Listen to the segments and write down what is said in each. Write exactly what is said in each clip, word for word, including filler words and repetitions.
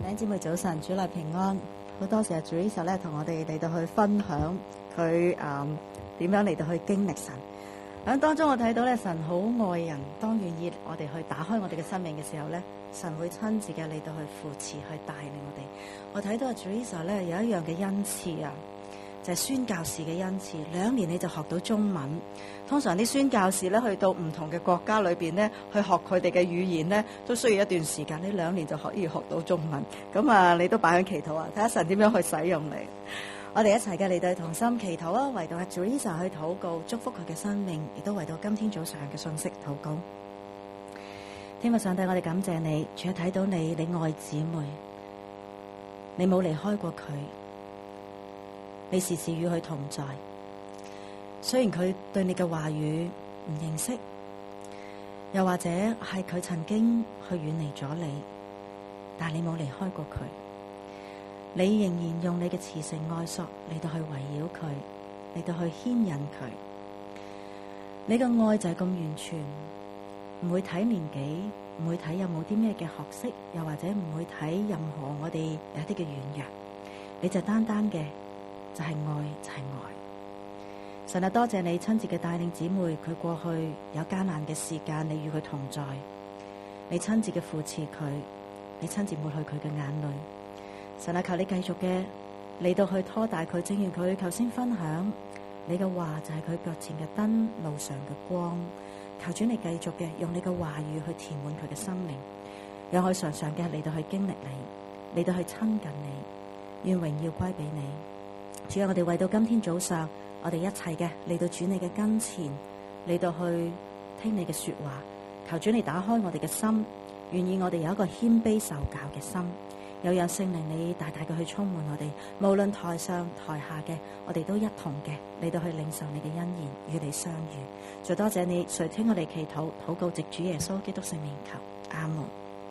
弟兄姊妹早晨，主內平安。好多謝主呢時候咧，同我哋嚟到去分享佢誒點樣嚟到去經歷神。喺當中我睇到咧，神好愛人，當願意我哋去打開我哋嘅生命嘅時候咧，神會親自嘅嚟到去扶持、去帶領我哋。我睇到阿主呢時候咧有一樣嘅恩賜啊，就係宣教士嘅恩賜。兩年你就學到中文。通常啲宣教士咧去到唔同嘅國家裏邊咧，去學佢哋嘅語言咧，都需要一段時間。呢兩年就可以學到中文。咁啊，你都擺喺祈禱啊，睇下神點樣去使用你。我哋一齊嘅嚟到同心祈禱啊，為到阿 Teresa 去禱告，祝福佢嘅生命，亦都為到今天早上嘅信息禱告。天父上帝，我哋感謝你，除咗睇到你，你愛姊妹，你冇離開過佢，你時時與佢同在。雖然佢對你嘅話語唔認識，又或者係佢曾經去遠離咗你，但係你冇離開過佢，你仍然用你嘅慈繩愛索嚟到去圍繞佢，嚟到去牽引佢。你嘅愛就係咁完全，唔會睇年紀，唔會睇有冇啲咩嘅學識，又或者唔會睇任何我哋有啲嘅軟弱，你就單單嘅就係愛，就係愛。神啊，多謝你親自嘅帶領姊妹，佢過去有艱難嘅時間，你與佢同在，你親自嘅扶持佢，你親自抹去佢嘅眼淚。神啊，求你繼續嘅嚟到去拖大佢，正如佢頭先分享，你嘅話就係佢腳前嘅燈，路上嘅光。求主你繼續嘅用你嘅話語去填滿佢嘅生命，讓佢常常嘅嚟到去經歷你，嚟到去親近你，願榮耀歸俾你。主啊，我哋為到今天早上，我哋一齊嘅嚟到主你嘅跟前，嚟到去聽你嘅說話。求主你打開我哋嘅心，願意我哋有一個謙卑受教嘅心，又讓聖靈你大大嘅去充滿我哋。無論台上台下嘅，我哋都一同嘅嚟到去領受你嘅恩言，與你相遇。再多謝你垂聽我哋祈禱，禱告藉主耶穌基督聖名求，阿門。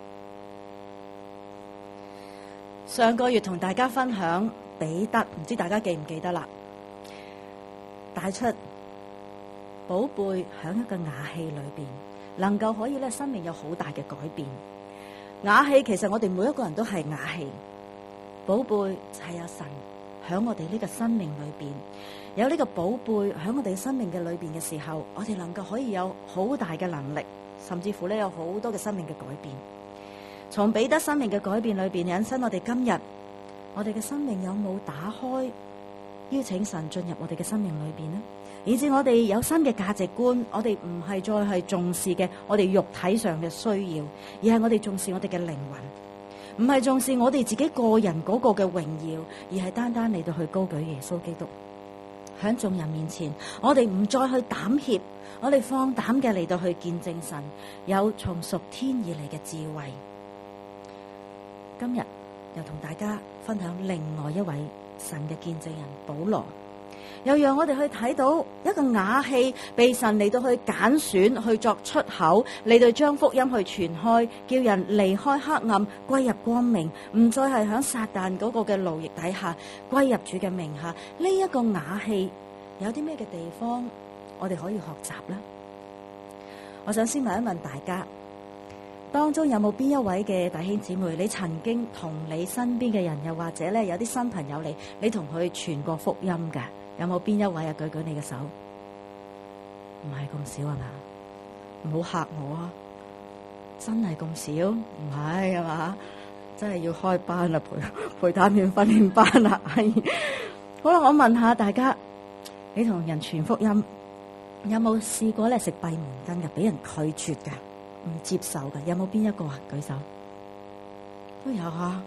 上個月同大家分享彼得，唔知大家記唔記得啦？帶出寶貝響一個瓦器裏邊，能夠可以咧生命有好大嘅改變。瓦器其實我哋每一個人都係瓦器，寶貝就係有神響我哋呢個生命裏邊，有呢個寶貝響我哋生命嘅裏邊嘅時候，我哋能夠可以有好大嘅能力，甚至乎咧有好多嘅生命嘅改變。從彼得生命嘅改變裏邊引申我哋今日，我哋嘅生命有冇打開，邀請神進入我哋嘅生命裏邊呢？以至我哋有新嘅價值觀，我哋唔係再係重視嘅我哋肉體上嘅需要，而係我哋重視我哋嘅靈魂，唔係重視我哋自己個人嗰個嘅榮耀，而係單單嚟到去高舉耶穌基督。響眾人面前，我哋唔再去膽怯，我哋放膽嘅嚟到去見證神有從屬天而嚟嘅智慧。今日又同大家分享另外一位神嘅見證人保羅，又讓我哋去睇到一個瓦器被神嚟到去揀選去作出口，嚟到將福音去傳開，叫人離開黑暗歸入光明，唔再係響撒旦嗰個嘅奴役底下，歸入主嘅名下。呢一個瓦器有啲咩嘅地方我哋可以學習呢？我想先問一問大家，當中有冇邊一位嘅弟兄姊妹，你曾經同你身邊嘅人，又或者咧有啲新朋友嚟，你同佢傳過福音㗎？有冇邊一位啊？舉舉你嘅手。唔係咁少啊嘛？唔好嚇我啊！真係咁少？唔係啊嘛？真係要開班啦，陪陪探員訓練班啦。好啦，我問下大家，你同人傳福音，有冇試過咧食閉門羹嘅，俾人拒絕嘅？唔接受嘅，有冇邊一個啊？舉手。都有啊。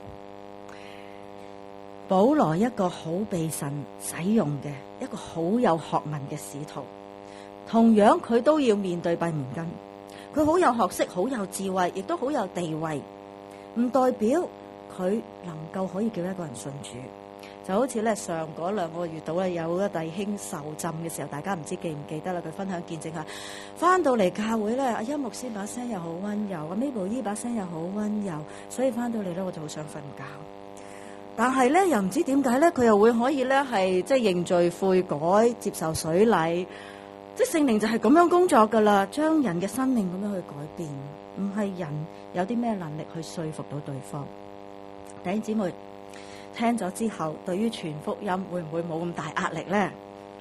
保羅一個好被神使用嘅，一個好有學問嘅使徒，同樣佢都要面對閉門羹。佢好有學識，好有智慧，亦都好有地位，唔代表佢能夠可以叫一個人信主。就好似咧上嗰兩個月度咧，有一弟兄受浸嘅時候，大家唔知記唔記得啦？佢分享見證下，翻到嚟教會咧，阿音牧師把聲又好溫柔，阿 Mabel 姨把聲又好溫柔，所以翻到嚟咧我就好想瞓覺。但係咧又唔知點解咧，佢又會可以咧係即係認罪悔改，接受水禮，即係聖靈就係咁樣工作噶啦，將人嘅生命咁樣去改變，唔係人有啲咩能力去說服到對方。 弟兄姊妹聽咗之後，對於傳福音會唔會冇咁大壓力呢？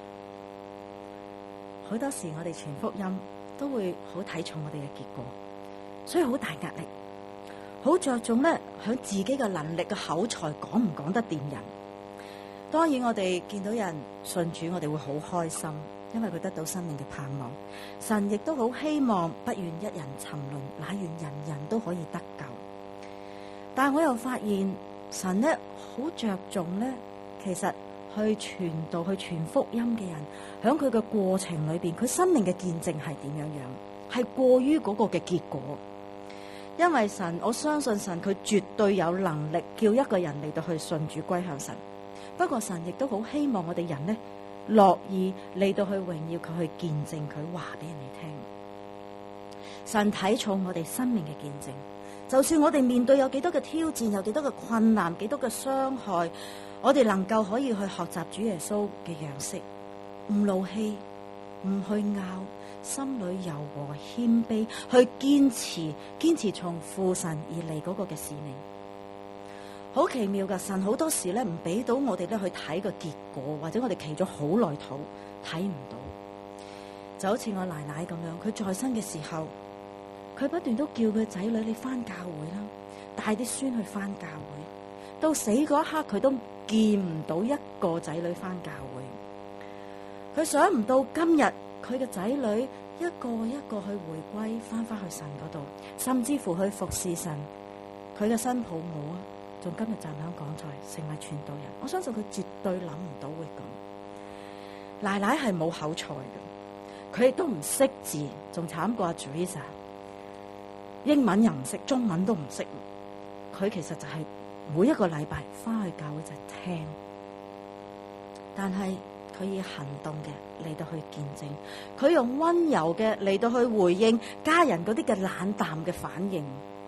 好多時我哋傳福音都會好睇重我哋嘅結果，所以好大壓力，好着重咧響自己嘅能力嘅口才講唔講得掂人。當然我哋見到人信主，我哋會好開心，因為佢得到生命嘅盼望。神亦都好希望不願一人沉淪，乃願人人都可以得救。但我又發現神咧好着重咧，其實去傳道、去傳福音嘅人，響佢嘅過程裏邊，佢生命嘅見證係點樣樣，係過於嗰個嘅結果。因為神，我相信神佢絕對有能力叫一個人嚟到去信主歸向神。不過神亦都好希望我哋人呢，樂意嚟到去榮耀佢，去見證佢，話俾人哋聽。神睇重我哋生命嘅見證，就算我哋面對有幾多嘅挑戰，有幾多嘅困難，幾多嘅傷害，我哋能夠可以去學習主耶穌嘅樣式，唔怒氣，唔去拗，心裏柔和謙卑，去堅持，堅持從父神而嚟嗰個嘅使命。好奇妙噶，神好多時咧唔俾到我哋咧去睇個結果，或者我哋祈咗好耐禱睇唔到，就好似我奶奶咁樣，佢在生嘅時候，佢不斷都叫佢仔女你翻教會啦，帶啲孫去翻教會，到死嗰一刻佢都見唔到一個仔女翻教會。佢想唔到今日佢嘅仔女一個一個去回歸翻翻去神嗰度，甚至乎去服侍神。佢嘅新抱母啊，仲今日站響講台成為傳道人。我相信佢絕對諗唔到會咁。奶奶係冇口才嘅，佢亦都唔識字，仲慘過阿 Teresa， 英文又唔識，中文都唔識。佢其實就係每一個禮拜翻去教會就聽，但係佢以行動嘅嚟到去見證，佢用溫柔嘅嚟到去回應家人嗰啲嘅冷淡嘅反應。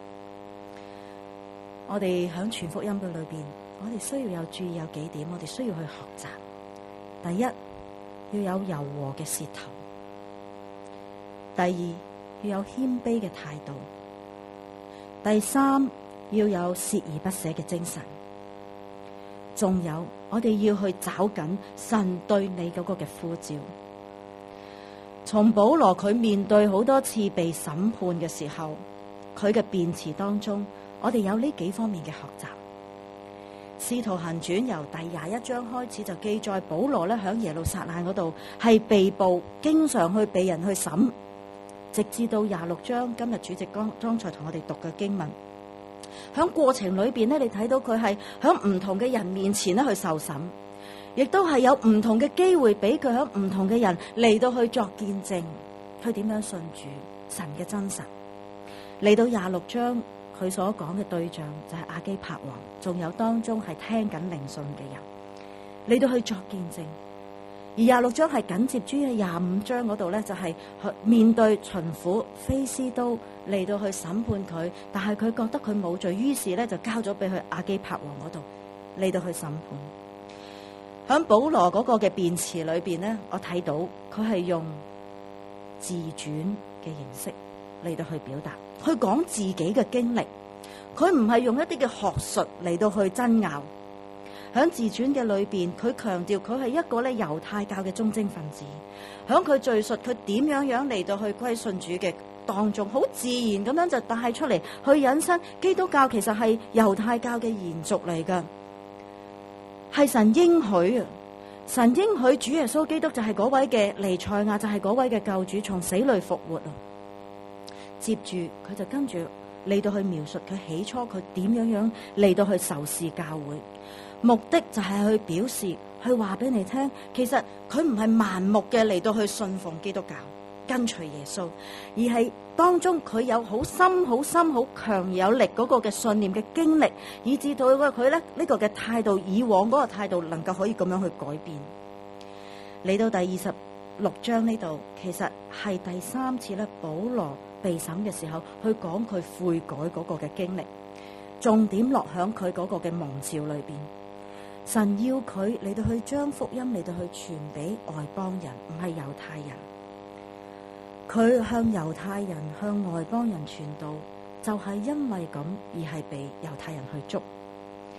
我哋響傳福音嘅裏邊，我哋需要有注意有幾點，我哋需要去學習。第一，要有柔和嘅舌頭；第二，要有謙卑嘅態度；第三，要有鍥而不捨嘅精神。仲有，我哋要去找緊神對你嗰個嘅呼召。從保羅佢面對好多次被審判嘅時候，佢嘅辯詞當中，我哋有呢幾方面嘅學習。使徒行傳由第廿一章開始就記載，保羅咧響耶路撒冷嗰度係被捕，經常去被人去審，直至到廿六章，今日主席剛剛才同我哋讀嘅經文。響過程裏邊咧，你睇到佢係響唔同嘅人面前咧去受審，亦都係有唔同嘅機會俾佢響唔同嘅人嚟到去作見證，佢點樣信主神嘅真實。嚟到廿六章，佢所講嘅對象就係亞基帕王，仲有當中係聽緊靈訊嘅人嚟到去作見證。而廿六章係緊接住喺廿五章嗰度咧，就係去面對巡撫菲斯都嚟到去審判佢，但係佢覺得佢冇罪，於是咧就交咗俾佢亞基帕王嗰度嚟到去審判。響保羅嗰個嘅辯詞裏邊咧，我睇到佢係用自傳嘅形式嚟到去表達，去講自己嘅經歷，佢唔係用一啲嘅學術嚟到去爭拗。響自傳嘅裏邊，佢強調佢係一個咧猶太教嘅忠貞分子。響佢敘述佢點樣樣嚟到去歸信主嘅當中，好自然咁樣就帶出嚟去引申基督教其實係猶太教嘅延續嚟噶，係神應許啊！神應許主耶穌基督就係嗰位嘅彌賽亞，就係嗰位嘅救主，從死裏復活啊！接住佢就跟住嚟到去描述佢起初佢點樣樣嚟到去仇視教會。目的就係去表示，去話俾你聽，其實佢唔係盲目嘅嚟到去信奉基督教，跟隨耶穌，而係當中佢有好深、好深、好強有力嗰個嘅信念嘅經歷，以至到佢咧呢個嘅態度，以往嗰個態度能夠可以咁樣去改變。嚟到第二十六章呢度，其實係第三次咧，保羅被審嘅時候，去講佢悔改嗰個嘅經歷，重點落響佢嗰個嘅蒙召裏邊。神要佢嚟到去將福音嚟到去傳俾外邦人，唔係猶太人。佢向猶太人、向外邦人傳道，就係因為咁而係被猶太人去捉。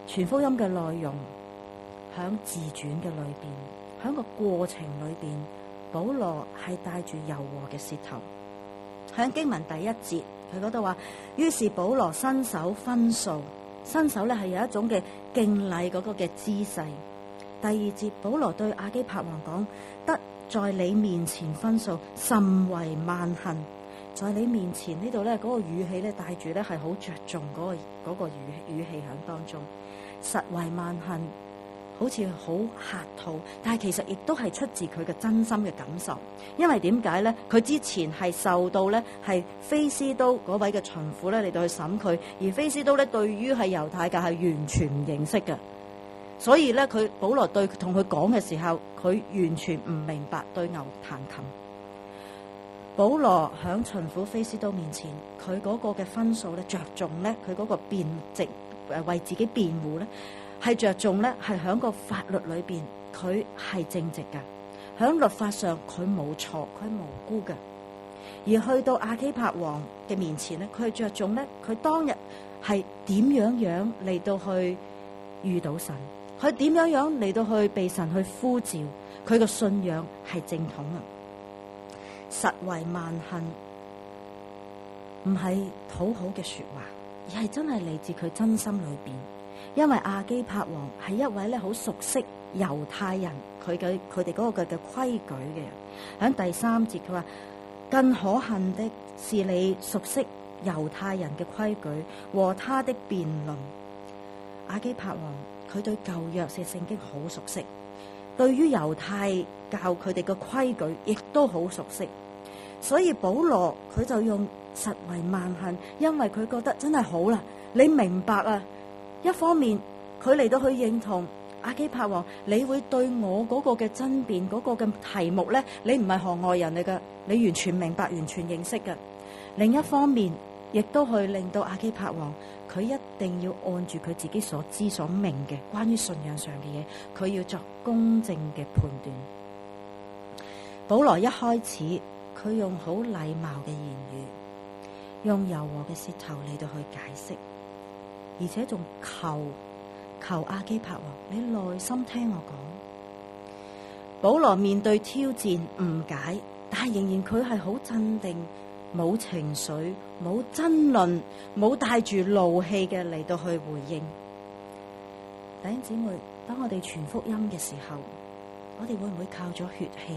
傳福音嘅內容，響自傳嘅裏邊，響個過程裏邊，保羅係帶住柔和嘅舌頭。響經文第一節，佢嗰度話，於是保羅伸手分數，伸手咧係有一種嘅敬禮嗰個嘅姿勢。第二節，保羅對亞基帕王講，得在你面前分數，甚為萬幸。在你面前呢度咧，嗰個語氣咧帶住咧係好着重嗰個嗰個語語氣響當中，實為萬幸，好似好客套，但係其實亦都係出自佢嘅真心嘅感受。因為點解咧？佢之前係受到咧係菲斯都嗰位嘅巡撫咧嚟到去審佢，而菲斯都咧對於係猶太教係完全唔認識嘅，所以咧佢保羅對同佢講嘅時候，佢完全唔明白對牛彈琴。保羅響巡撫菲斯都面前，佢嗰個嘅分數咧着重咧，佢嗰個辯直誒為自己辯護咧，係着重咧係響個法律裏邊，佢係正直嘅，響律法上佢冇錯，佢無辜嘅。而去到亞基帕王嘅面前咧，佢係着重咧，佢當日係點樣樣嚟到去遇到神，佢點樣樣嚟到去被神去呼召，佢嘅信仰係正統啊！實為萬幸，唔係討好嘅說話，而係真係嚟自佢真心裏邊。因為亞基帕王係一位咧好熟悉猶太人佢嘅佢哋嗰個嘅嘅規矩嘅人。喺第三節佢話，更可恨的是你熟悉猶太人嘅規矩和他的辯論。亞基帕王佢對舊約嘅聖經好熟悉，對於猶太教佢哋嘅規矩亦都好熟悉。所以保羅佢就用實為萬幸，因為佢覺得真係好啦，你明白啊。一方面佢嚟到去認同亞基帕王，你會對我嗰個嘅爭辯嗰個嘅題目咧，你唔係行外人嚟噶，你完全明白完全認識噶。另一方面亦都去令到亞基帕王佢一定要按住佢自己所知所明嘅關於信仰上嘅嘢，佢要作公正嘅判斷。保羅一開始佢用好禮貌嘅言語，用柔和嘅舌頭嚟到去解釋，而且仲求求亞基帕王，你耐心聽我講。保羅面對挑戰誤解，但係仍然佢係好鎮定，冇情緒，冇爭論，冇帶住怒氣嘅嚟到去回應。弟兄姊妹，當我哋傳福音嘅時候，我哋會唔會靠咗血氣？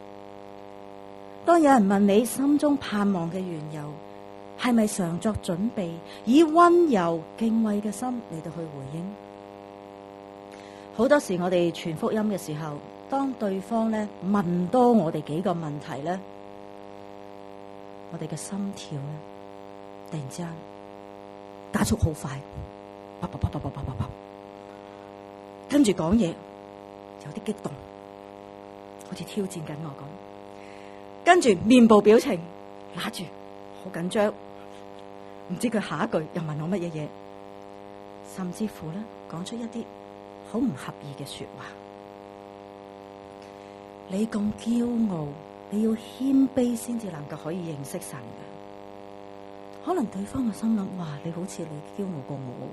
當有人問你心中盼望嘅緣由，係咪常作準備，以溫柔敬畏嘅心嚟到去回應？好多時我哋傳福音嘅時候，當對方咧問多我哋幾個問題咧，我哋嘅心跳咧突然之間加速好快，啪啪啪啪啪啪啪啪，跟住講嘢有啲激動，好似挑戰緊我咁。跟住面部表情揦住，好緊張，唔知佢下一句又問我乜嘢嘢，甚至乎咧講出一啲好唔合意嘅說話。你咁驕傲，你要謙卑先至能夠可以認識神嘅。可能對方嘅心諗：哇，你好似你驕傲過我，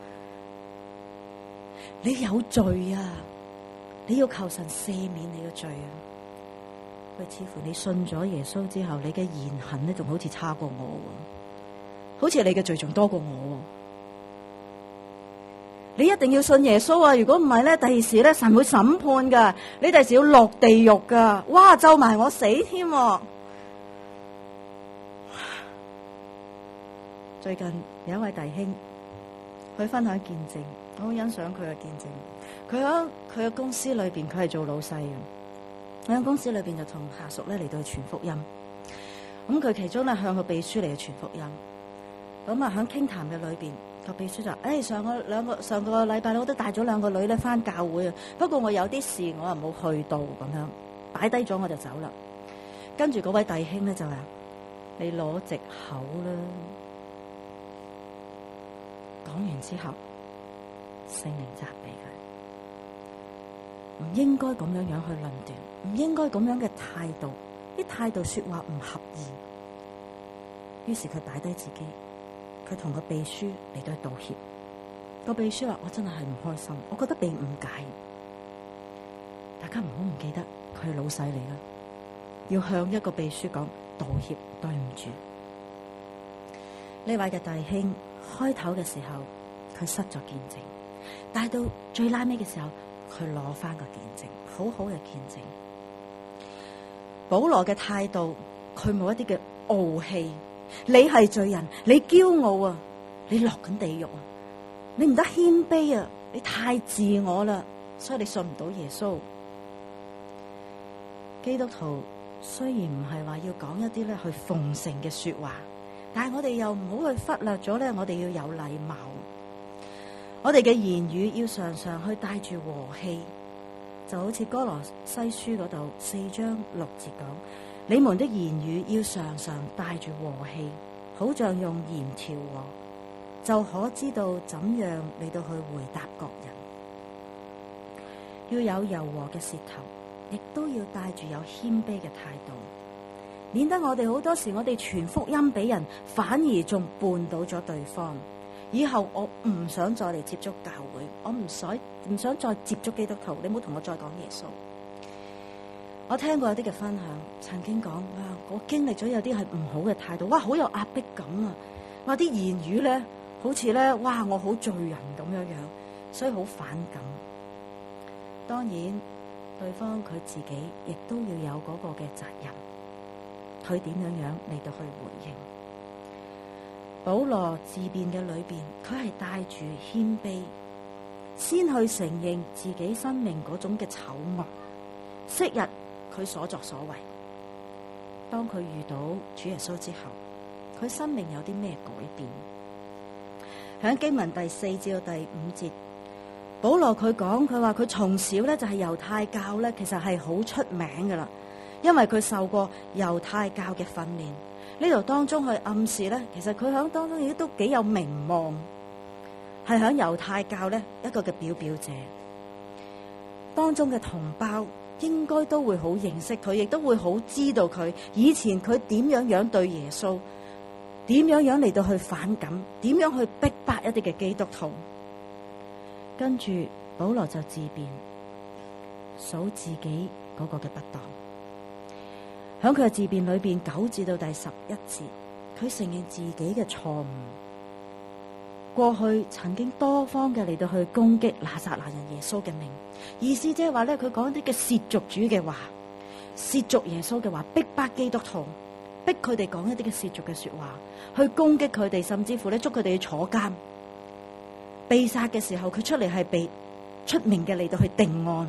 你有罪啊！你要求神赦免你嘅罪啊！喂，似乎你信咗耶穌之後，你嘅言行咧仲好似差過我，好似你嘅罪仲多過我。你一定要信耶穌啊！如果唔係咧，第二時咧神會審判噶，你第時要落地獄噶。哇，咒埋我死添！最近有一位弟兄，佢分享見證，我好欣賞佢嘅見證。佢喺佢嘅公司裏邊，佢係做老細嘅。喺公司裏邊就同下屬咧嚟到去傳福音。咁佢其中咧向個秘書嚟去傳福音。咁啊喺傾談嘅裏邊，個秘書就誒、哎、上個兩個上個禮拜我都帶咗兩個女咧翻教會啊，不過我有啲事我又冇去到，咁樣擺低咗我就走啦。跟住嗰位弟兄咧就話：你攞藉口啦！講完之後，聖靈責備佢，唔應該咁樣樣去論斷，唔應該咁樣嘅態度，啲態度說話唔合意。於是佢擺低自己，佢同個秘書嚟到去道歉。 個秘書話：我真係係唔開心，我覺得被誤解。大家唔好唔記得，佢係老細嚟啦，要向一個秘書講道歉，對唔住。呢位嘅弟兄開頭嘅時候，佢失咗見證，但係到最拉尾嘅時候，佢攞翻個見證，好好嘅見證。保羅嘅態度，佢冇一啲嘅傲氣，你係罪人，你驕傲啊，你落緊地獄啊，你唔得謙卑啊，你太自我啦，所以你信唔到耶穌。基督徒雖然唔係話要講一啲咧去奉承嘅說話，但係我哋又唔好去忽略咗咧，我哋要有禮貌。我哋嘅言語要常常去帶住和氣，就好似哥羅西書嗰度四章六節講：你們的言語要常常帶住和氣，好像用鹽調和，就可知道怎樣嚟到去回答各人。要有柔和嘅舌頭，亦都要帶住有謙卑嘅態度，免得我哋好多時我哋傳福音俾人，反而仲絆倒咗對方。以後我唔想再嚟接觸教會，我唔想唔想再接觸基督徒，你唔好同我再講耶穌。我聽過有啲嘅分享，曾經講：哇，我經歷咗有啲係唔好嘅態度，哇，好有壓迫感啊！哇，啲言語咧，好似咧，哇，我好罪人咁樣樣，所以好反感。當然，對方佢自己亦都要有嗰個嘅責任，佢點樣樣嚟到去回應。保羅自辯嘅裏邊，佢係帶住謙卑，先去承認自己生命嗰種嘅醜惡，昔日佢所作所為。當佢遇到主耶穌之後，佢生命有啲咩改變？喺經文第四至到第五節，保羅佢講，佢話佢從小咧就係猶太教咧，其實係好出名噶啦，因為佢受過猶太教嘅訓練。呢度當中去暗示咧，其實佢喺當中亦都幾有名望，係喺猶太教咧一個嘅表表者。當中嘅同胞應該都會好認識佢，亦都會好知道佢以前佢點樣樣對耶穌，點樣樣嚟到去反感，點樣去逼迫一啲嘅基督徒。跟住保羅就自辯，數自己嗰個嘅不當。喺佢嘅自辯裏邊，九至到第十一節，佢承認自己嘅錯誤。過去曾經多方嘅嚟到去攻擊拿撒勒人耶穌嘅名，意思即係話咧，佢講一啲嘅褻瀆主嘅話，褻瀆耶穌嘅話，逼迫基督徒，逼佢哋講一啲嘅褻瀆嘅說話，去攻擊佢哋，甚至乎咧捉佢哋去坐監。被殺嘅時候，佢出嚟係被出名嘅嚟到去定案，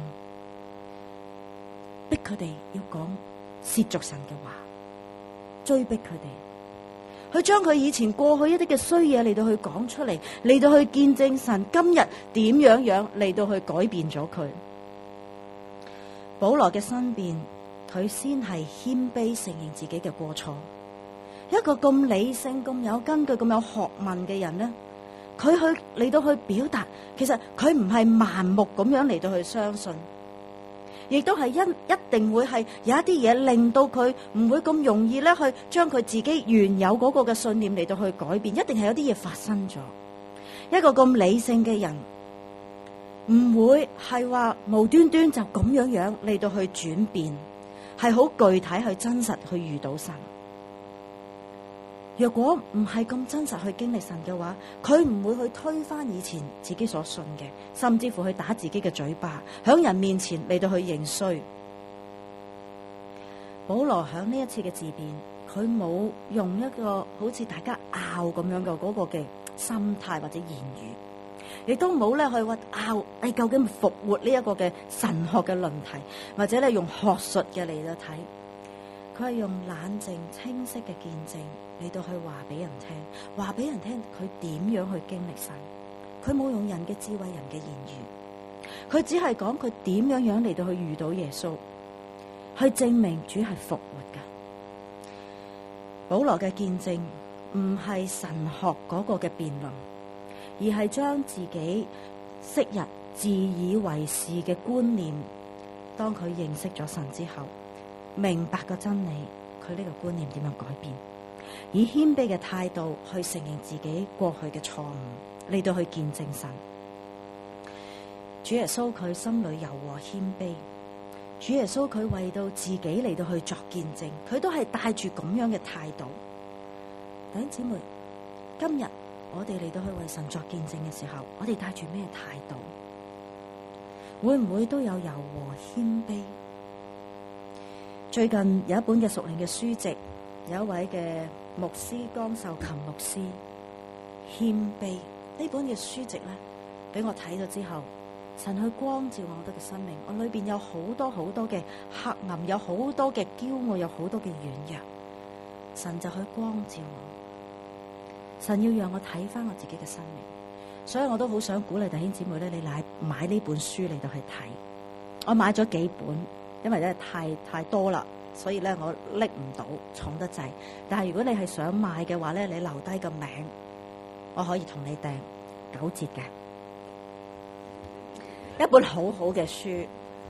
逼佢哋要講褻瀆神嘅話，追逼佢哋，佢將佢以前過去一啲嘅衰嘢嚟到去講出嚟，嚟到去見證神今日點樣樣嚟到去改變咗佢。保羅嘅申辯，佢先係謙卑承認自己嘅過錯。一個咁理性、咁有根據、咁有學問嘅人呢，佢去嚟到去表達，其實佢唔係盲目咁樣嚟到去相信，亦都係一一定會係有一啲嘢令到佢唔會咁容易咧去將佢自己原有嗰個嘅信念嚟到去改變，一定係有啲嘢發生咗。一個咁理性嘅人唔會係話無端端就咁樣樣嚟到去轉變，係好具體去真實去遇到神。若果唔係咁真實去經歷神嘅話，佢唔會去推翻以前自己所信嘅，甚至乎去打自己嘅嘴巴，響人面前嚟到去認衰。保羅響呢一次嘅自辯，佢冇用一個好似大家拗咁樣嘅嗰個嘅心態或者言語，亦都冇咧去話拗誒究竟復活呢一個嘅神學嘅論題，或者咧用學術嘅嚟到睇。佢係用冷靜清晰嘅見證嚟到去話俾人聽，話俾人聽佢點樣去經歷神。佢冇用人嘅智慧、人嘅言語，佢只係講佢點樣樣嚟到去遇到耶穌，去證明主係復活㗎。保羅嘅見證唔係神學嗰個嘅辯論，而係將自己昔日自以為是嘅觀念，當佢認識咗神之後，明白個真理，佢呢個觀念點樣改變？ 以謙卑嘅態度去承認自己過去嘅錯誤，嚟到去見證神。主耶穌佢心裏柔和謙卑，主耶穌佢為到自己嚟到去作見證，佢都係帶住咁樣嘅態度。弟兄姊妹，今日我哋嚟到去為神作見證嘅時候，我哋帶住咩態度？會唔會都有柔和謙卑？最近有一本嘅屬靈嘅書籍，有一位嘅牧師江秀琴牧師，謙卑呢本嘅書籍咧，俾我睇咗之後，神去光照我哋嘅生命，我裏邊有好多好多嘅黑暗，有好多嘅驕傲，有好多嘅軟弱，神就去光照我，神要讓我睇翻我自己嘅生命。所以我都好想鼓勵弟兄姊妹咧，你買買呢本書嚟到去睇。我買咗幾本，因為咧太太多啦，所以咧我拎唔到，重得滯。但係如果你係想買嘅話咧，你留低個名，我可以同你訂九折嘅。一本好好嘅書，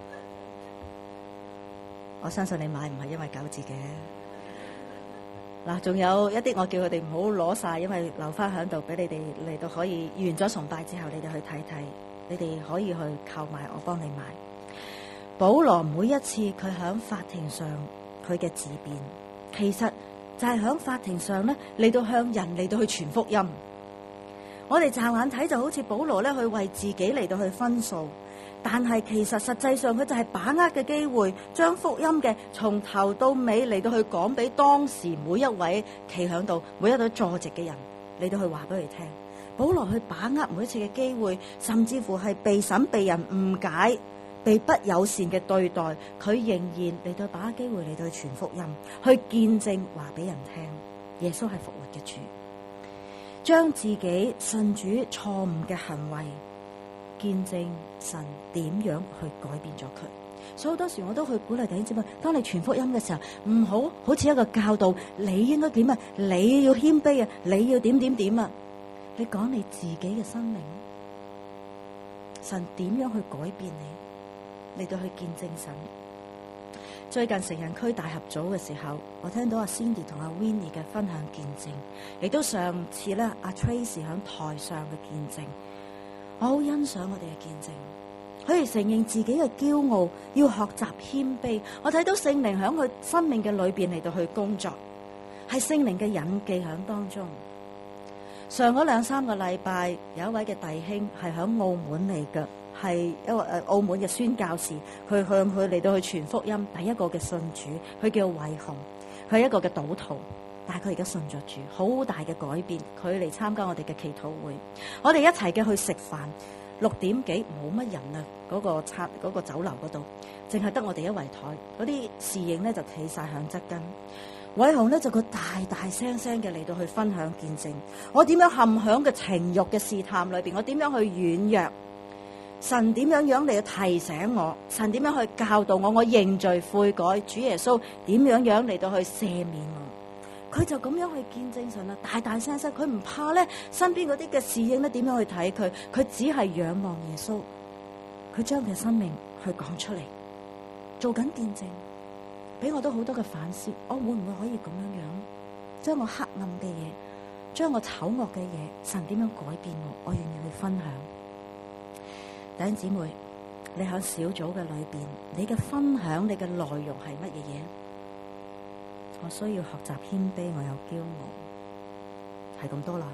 我相信你買唔係因為九折嘅。嗱，仲有一啲我叫佢哋唔好攞晒，因為留翻喺度俾你哋嚟到可以完咗崇拜之後，你哋去睇睇，你哋可以去購買，我幫你買。保羅每一次佢喺法庭上佢嘅自辯，其實就係喺法庭上咧嚟到向人嚟到去傳福音。我哋驟眼睇就好似保羅咧去為自己嚟到去分數，但係其實實際上佢就係把握嘅機會，將福音嘅從頭到尾嚟到去講俾當時每一位企響度每一位坐席嘅人嚟到去話俾佢聽。保羅去把握每一次嘅機會，甚至乎係被審被人誤解、被不友善嘅對待，佢仍然嚟到把握機會嚟到去傳福音，去見證話俾人聽耶穌係復活嘅主，將自己信主錯誤嘅行為見證神點樣去改變咗佢。所以好多時我都去鼓勵弟兄姊妹，當你傳福音嘅時候，唔好好似一個教導，你應該點啊？你要謙卑啊！你要點點點啊！你講你自己嘅生命，神點樣去改變你，嚟到去見證神。最近成人區大合組嘅時候，我聽到阿 Cindy 同阿 Winnie 嘅分享見證，亦都上次咧阿 Tracy 喺台上嘅見證。我好欣賞我哋嘅見證，佢哋承認自己嘅驕傲，要學習謙卑。我睇到聖靈喺佢生命嘅裏邊嚟到去工作，係聖靈嘅印記喺當中。上嗰兩三個禮拜，有一位嘅弟兄係喺澳門嚟嘅，係一個誒澳門嘅宣教士，佢向佢嚟到去傳福音，第一個嘅信主，佢叫偉雄，佢係一個嘅賭徒。但係佢而家信咗主，好大嘅改變。佢嚟參加我哋嘅祈禱會，我哋一齊嘅去食飯。六點幾冇乜人啊，嗰、嗰個餐嗰、嗰個酒樓嗰度，淨係得我哋一圍台。嗰啲侍應咧就企晒響側跟。偉雄咧就佢大大聲聲嘅嚟到去分享見證，我點樣陷響嘅情慾嘅試探裏邊，我點樣去軟弱，神點樣樣嚟提醒我，神點樣去教導我，我認罪悔改，主耶穌點樣樣嚟到去赦免我。佢就咁樣去見證神啦，大大聲聲，佢唔怕咧，身邊嗰啲嘅侍應咧點樣去睇佢，佢只係仰望耶穌，佢將佢嘅生命去講出嚟，做緊見證，俾我都好多嘅反思，我會唔會可以咁樣樣，將我黑暗嘅嘢，將我醜惡嘅嘢，神點樣改變我，我願意去分享。弟兄姊妹，你喺小組嘅裏邊，你嘅分享，你嘅內容係乜嘢嘢？我需要學習謙卑，我有驕傲，係咁多啦。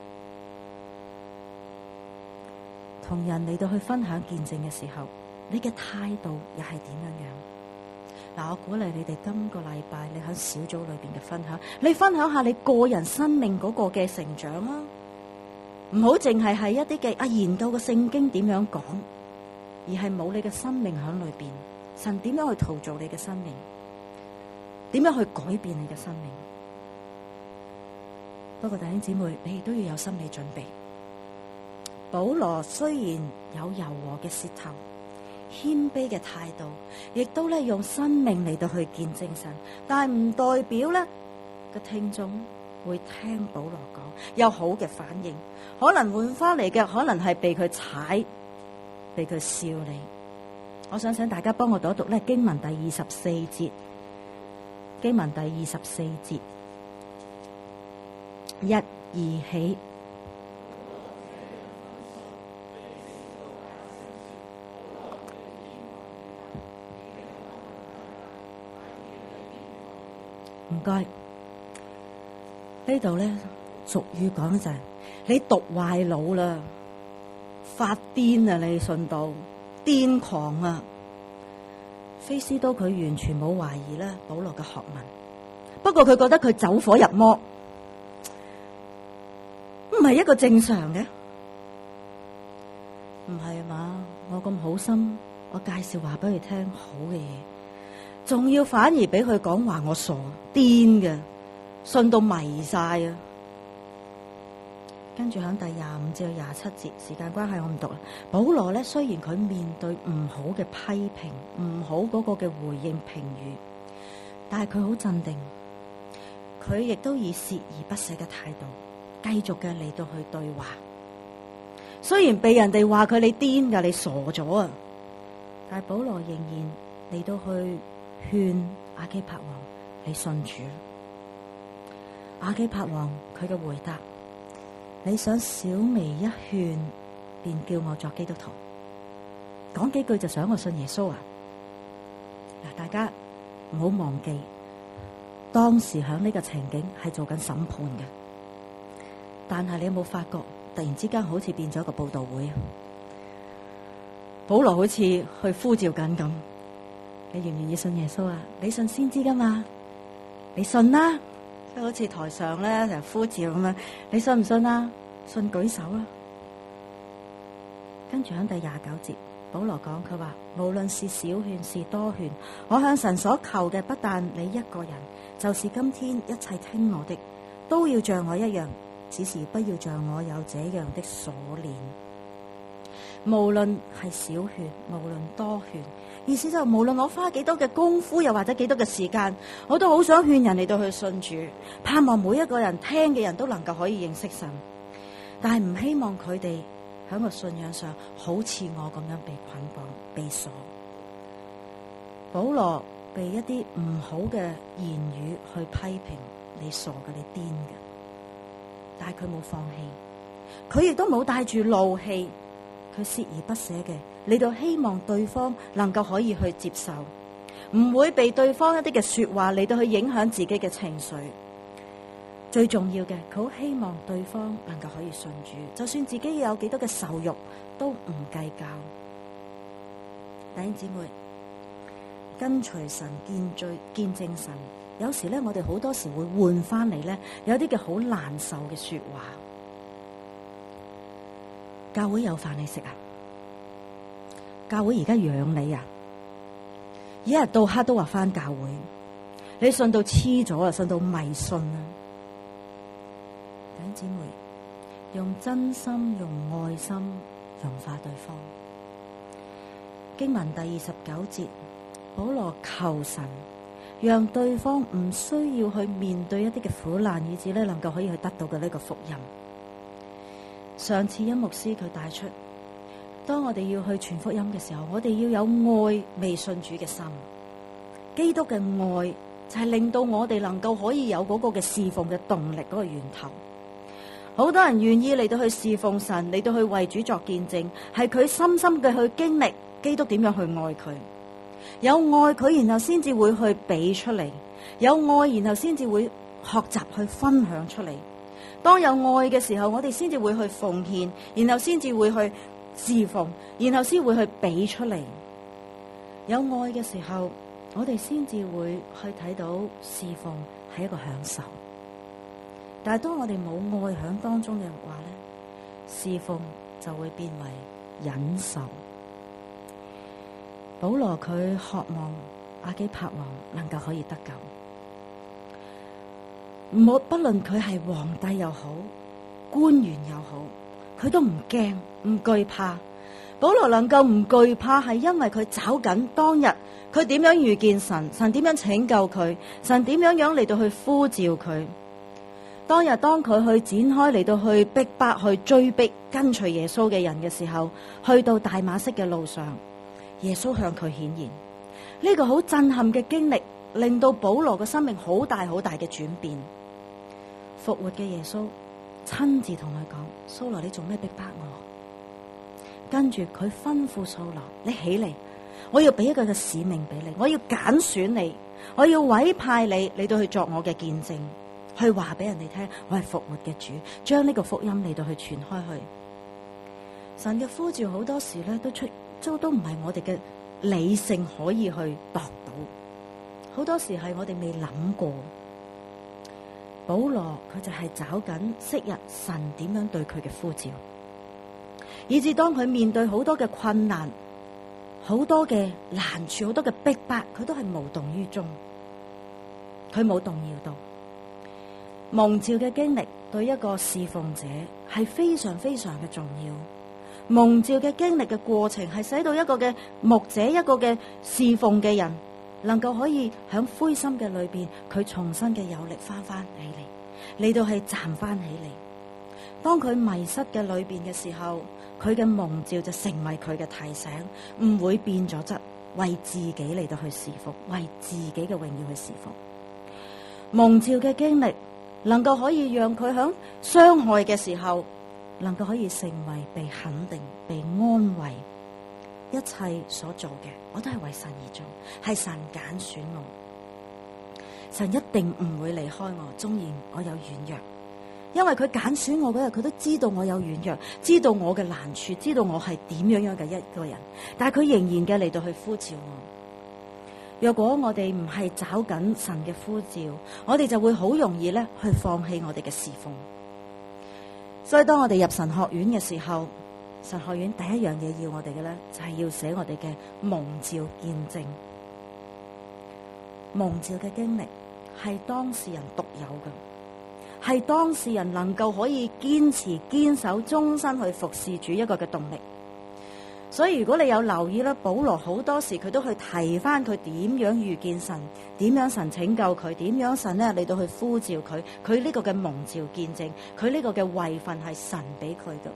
同人嚟到去分享見證嘅時候，你嘅態度又係點樣樣？嗱，我鼓勵你哋今個禮拜你喺小組裏邊嘅分享，你分享下你個人生命嗰個嘅成長啊，唔好淨係係一啲嘅啊研究個聖經點樣講，而係冇你嘅生命喺裏邊，神點樣去陶造你嘅生命？點樣去改變你嘅生命？不過弟兄姊妹，你亦都要有心理準備。保羅雖然有柔和嘅舌頭、謙卑嘅態度，亦都咧用生命嚟到去見證神，但係唔代表咧個聽眾會聽保羅講有好嘅反應，可能換翻嚟嘅可能係被佢踩，被佢笑你。我想請大家幫我讀一讀咧經文第二十四節。經文第二十四節， 一二起。唔該，呢度咧俗語講就係、是、你讀壞腦啦，發癲啊！你信到癲狂啊！菲斯都佢完全冇懷疑咧保羅嘅學問，不過佢覺得佢走火入魔，唔係一個正常嘅，唔係嘛？我咁好心，我介紹話俾佢聽好嘅嘢。仲要反而俾佢講話我傻癲嘅，信到迷晒啊！跟住喺第廿五至到廿七節，時間關係我唔讀啦。保羅咧雖然佢面對唔好嘅批評，唔好嗰個嘅回應評語，但係佢好鎮定，佢亦都以鍥而不捨嘅態度，繼續嘅嚟到去對話。雖然被人哋話佢你癲噶，你傻咗啊，但係保羅仍然嚟到去勸亞基帕王你信主。亞基帕王佢嘅回答，你想小微一勸便叫我作基督徒，講幾句就想我信耶穌啊？嗱，大家唔好忘記當時響呢個情景係做緊審判嘅，但係你有冇發覺突然之間好似變咗個佈道會啊？保羅好似去呼召緊咁，你願唔願意信耶穌啊？你信先知噶嘛？你信啦，即係好似台上咧成日呼召咁樣，你信唔信啊？信舉手啊！跟住喺第廿九節，保羅講佢話，無論是小勸是多勸，我向神所求嘅不但你一個人，就是今天一切聽我的，都要像我一樣，只是不要像我有這樣的鎖鏈。無論係小勸，無論多勸，意思就係無論我花幾多嘅功夫，又或者幾多嘅時間，我都好想勸人嚟到去信主，盼望每一個人聽嘅人都能夠可以認識神，但係唔希望佢哋喺個信仰上好似我咁樣被捆綁、被鎖。保羅被一啲唔好嘅言語去批評，你傻嘅，你癲嘅，但係佢冇放棄，佢亦都冇帶住怒氣。佢鍥而不捨嘅，你都希望對方能夠可以去接受，唔會被對方一啲嘅說話嚟到去影響自己嘅情緒。最重要嘅，佢好希望對方能夠可以信主，就算自己有幾多嘅受辱，都唔計較。弟兄姊妹，跟隨神、見罪、見證神，有時咧，我哋好多時會換翻嚟咧，有啲嘅好難受嘅說話。教會有飯你食啊？教會而家養你啊？一日到黑都話翻教會，你信到黐咗啊，信到迷信啊！弟兄姊妹，用真心、用愛心融化對方。經文第二十九節，保羅求神讓對方唔需要去面對一啲嘅苦難，以至咧能夠可以去得到嘅呢個福音。上次音牧師佢帶出，當我哋要去傳福音嘅時候，我哋要有愛未信主嘅心。基督嘅愛就係令到我哋能夠可以有嗰個嘅侍奉嘅動力，嗰個源頭。好多人願意嚟到去侍奉神，嚟到去為主作見證，係佢深深嘅去經歷基督點樣去愛佢。有愛佢，然後先至會去俾出嚟；有愛，然後先至會學習去分享出嚟。當有愛嘅時候，我哋先至會去奉獻，然後先至會去侍奉，然後先會去俾出嚟。有愛嘅時候，我哋先至會去睇到侍奉係一個享受。但係當我哋冇愛喺當中嘅話咧，侍奉就會變為忍受。保羅佢渴望亞基帕王能夠可以得救。唔好，不論佢係皇帝又好，官員又好，佢都唔驚唔懼怕。保羅能夠唔懼怕，係因為佢找緊當日佢點樣遇見神，神點樣拯救佢，神點樣樣嚟到去呼召佢。當日當佢去展開嚟到去逼迫、去追逼、跟隨耶穌嘅人嘅時候，去到大馬色嘅路上，耶穌向佢顯現。呢個好震撼嘅經歷，令到保羅嘅生命好大好大嘅轉變。 復活嘅耶穌親自同佢講：掃羅，你做咩逼迫我？跟住佢吩咐掃羅：你起嚟，我要俾一個嘅使命俾你，我要揀選你，我要委派你，你到去作我嘅見證，去話俾人哋聽，我係復活嘅主，將呢個福音嚟到去傳開去。神嘅呼召好多時咧都出，都都唔係我哋嘅理性可以去度到，好多時係我哋未諗過。保羅佢就係找緊昔日神點樣對佢嘅呼召，以至當佢面對好多嘅困難、好多嘅難處、好多嘅逼迫，佢都係無動於衷，佢冇動搖到。蒙召嘅經歷對一個侍奉者係非常非常嘅重要。蒙召嘅經歷嘅過程係使到一個嘅牧者、一個嘅侍奉嘅人，能夠可以喺灰心嘅裏邊，佢重新嘅有力翻翻起嚟，嚟到係站翻起嚟。當佢迷失嘅裏邊嘅時候，佢嘅蒙召就成為佢嘅提醒，唔會變咗質，為自己嚟到去侍奉，為自己嘅榮耀去侍奉。蒙召嘅經歷能夠可以讓佢喺傷害嘅時候，能夠可以成為被肯定、被安慰。一切所做嘅，我都係為神而做，係神揀選我。神一定唔會離開我，縱然我有軟弱，因為佢揀選我嗰日，佢都知道我有軟弱，知道我嘅難處，知道我係點樣樣嘅一個人，但係佢仍然嘅嚟到去呼召我。若果我哋唔係找緊神嘅呼召，我哋就會好容易咧去放棄我哋嘅侍奉。所以當我哋入神學院嘅時候，神學院第一樣嘢要我哋嘅咧，就係要寫我哋嘅蒙召見證。蒙召嘅經歷係當事人獨有嘅，係當事人能夠可以堅持堅守終身去服侍主一個嘅動力。所以如果你有留意咧，保羅好多時佢都去提翻佢點樣遇見神，點樣神拯救佢，點樣神咧嚟到去呼召佢，佢呢個嘅蒙召見證，佢呢個嘅位份係神俾佢嘅。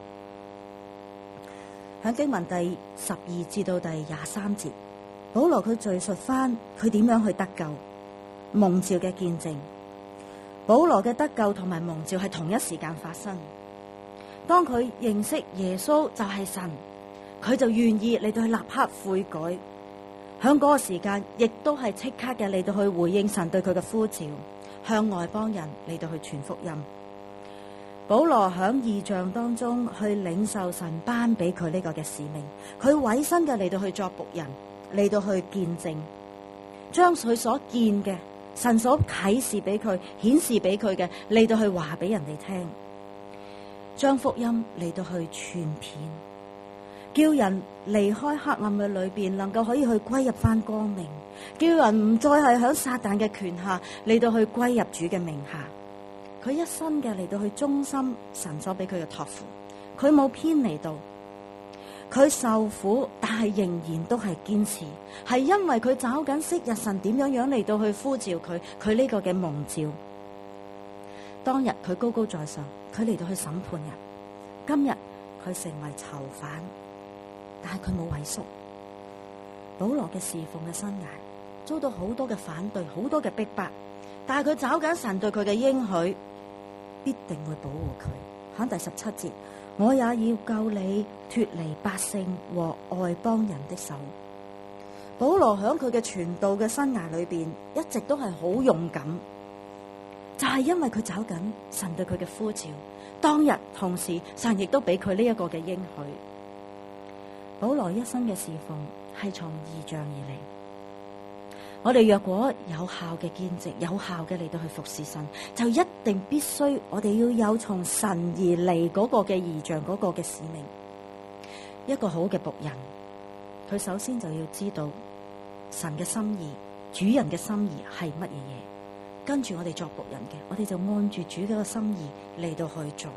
喺經文第十二至到第廿三節，保羅佢敘述翻佢點樣去得救、蒙召嘅見證。保羅嘅得救同埋蒙召係同一時間發生。當佢認識耶穌就係神，佢就願意嚟到去立刻悔改。喺嗰個時間，亦都係即刻嘅嚟到去回應神對佢嘅呼召，向外邦人嚟到去傳福音。保羅喺異象當中去領受神頒俾佢呢個嘅使命，佢委身嘅嚟到去作僕人，嚟到去見證，將佢所見嘅神所啟示俾佢、顯示俾佢嘅嚟到去話俾人哋聽，將福音嚟到去傳遍，叫人離開黑暗嘅裏邊，能夠可以去歸入翻光明，叫人唔再係響撒旦嘅權下，嚟到去歸入主嘅名下。佢一生嘅嚟到去忠心神所俾佢嘅託付，佢冇偏離到，佢受苦，但係仍然都係堅持，係因為佢找緊昔日神點樣樣嚟到去呼召佢，佢呢個嘅蒙召。當日佢高高在上，佢嚟到去審判人，今日佢成為囚犯，但係佢冇萎縮。保羅嘅侍奉嘅生涯遭到好多嘅反對，好多嘅逼迫，但係佢找緊神對佢嘅應許，必定會保護佢。喺第十七節，我也要救你脫離百姓和外邦人的手。保羅喺佢嘅傳道嘅生涯裏邊，一直都係好勇敢，就係因為佢找緊神對佢嘅呼召。當日同時，神亦都俾佢呢一個嘅應許。保羅一生嘅侍奉係從異象而嚟。我哋若果有效嘅見證，有效嘅嚟到去服侍神，就一定必須我哋要有從神而嚟嗰個嘅異象，嗰個嘅使命。一個好嘅僕人，佢首先就要知道神嘅心意，主人嘅心意係乜嘢嘢。跟住我哋作僕人嘅，我哋就按住主嘅心意嚟到去做。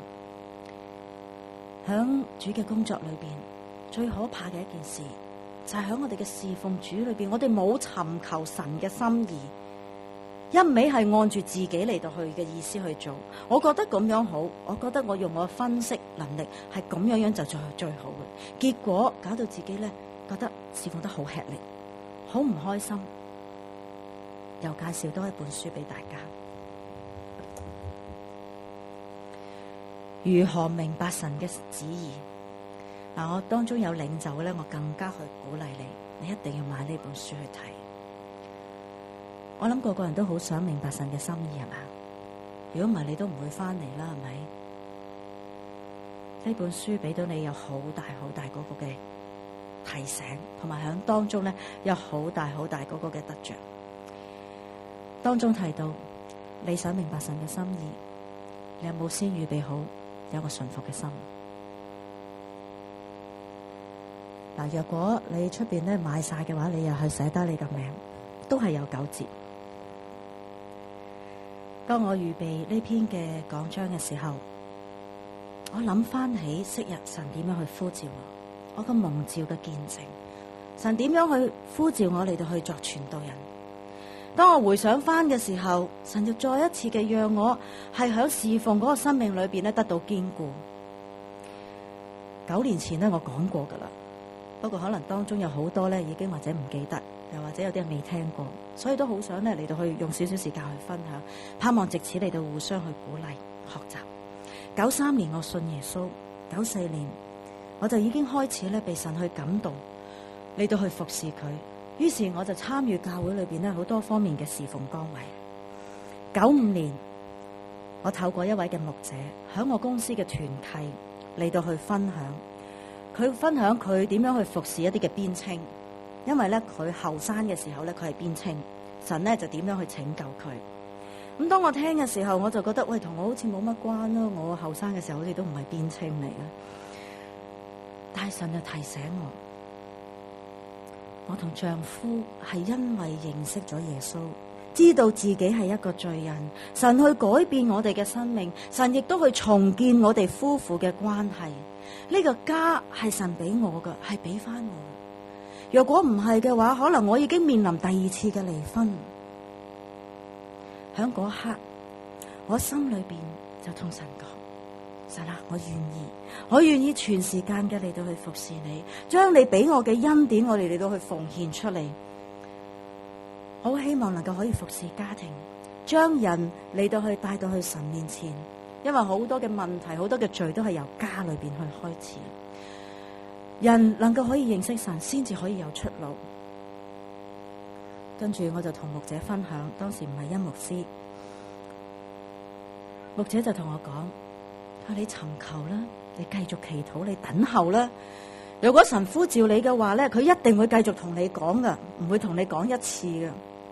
響主嘅工作裏邊，最可怕嘅一件事，就係喺我哋嘅侍奉主裏邊，我哋冇尋求神嘅心意，一味係按住自己嚟到去嘅意思去做。我覺得咁樣好，我覺得我用我嘅分析能力係咁樣樣就最最好嘅。結果搞到自己咧覺得侍奉得好吃力，好唔開心。又介紹多一本書俾大家， 如何明白神嘅旨意。嗱，我當中有領袖咧，我更加去鼓勵你，你一定要買呢本書去睇。我諗個個人都好想明白神嘅心意，係嘛？如果唔係，你都唔會翻嚟啦，係咪？呢本書俾到你有好大好大嗰個嘅提醒，同埋響當中咧有好大好大嗰個嘅得着。當中提到你想明白神嘅心意，你有冇先預備好有個順服嘅心？嗱，若果你出邊咧買晒嘅話，你又去寫低你嘅名，都係有九折。當我預備呢篇嘅講章嘅時候，我諗翻起昔日神點樣去呼召我，我個蒙召嘅見證，神點樣去呼召我嚟到去作傳道人。當我回想翻嘅時候，神就再一次嘅讓我係喺侍奉嗰個生命裏邊咧得到堅固。九年前咧我講過噶啦，不過可能當中有好多咧已經或者唔記得，又或者有啲人未聽過，所以都好想咧嚟到去用少少時間去分享，盼望藉此嚟到互相去鼓勵學習。九三年我信耶穌，九四年我就已經開始咧被神去感動嚟到去服侍佢，於是我就參與教會裏邊咧好多方面嘅侍奉崗位。九五年我透過一位嘅牧者喺我公司嘅團契嚟到去分享，佢分享佢點樣去服侍一啲嘅邊青，因為咧佢後生嘅時候咧佢係邊青，神咧就點樣去拯救佢。咁當我聽嘅時候，我就覺得喂，同我好似冇乜關咯。我後生嘅時候好似都唔係邊青嚟嘅，但係神就提醒我，我同丈夫係因為認識咗耶穌，知道自己係一個罪人，神去改變我哋嘅生命，神亦都去重建我哋夫婦嘅關係。呢個家係神俾我嘅，係俾翻我。若果唔係嘅話，可能我已經面臨第二次嘅離婚。喺嗰刻，我心裏邊就同神講：神啊，我願意，我願意全時間嘅嚟到去服侍你，將你俾我嘅恩典，我哋嚟到去奉獻出嚟。我好希望能夠可以服侍家庭，將人嚟到去帶到去神面前，因為好多嘅問題，好多嘅罪都係由家裏邊去開始。人能夠可以認識神，先至可以有出路。跟住我就同牧者分享，當時唔係殷牧師，牧者就同我講：啊，你尋求啦，你繼續祈禱，你等候啦。如果神呼召你嘅話咧，佢一定會繼續同你講噶，唔會同你講一次噶。